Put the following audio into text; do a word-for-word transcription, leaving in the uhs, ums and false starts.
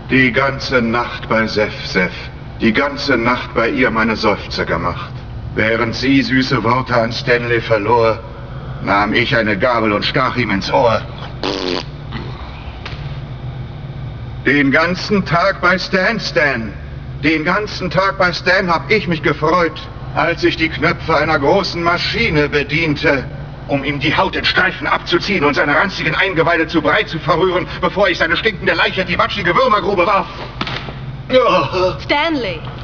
Die ganze Nacht bei Sef Sef. Die ganze Nacht bei ihr meine Seufzer gemacht. Während sie süße Worte an Stanley verlor, nahm ich eine Gabel und stach ihm ins Ohr. Den ganzen Tag bei Stan, Stan. Den ganzen Tag bei Stan hab ich mich gefreut, als ich die Knöpfe einer großen Maschine bediente, um ihm die Haut in Streifen abzuziehen und seine ranzigen Eingeweide zu Brei zu verrühren, bevor ich seine stinkende Leiche in die matschige Würmergrube warf. Oh. Stanley!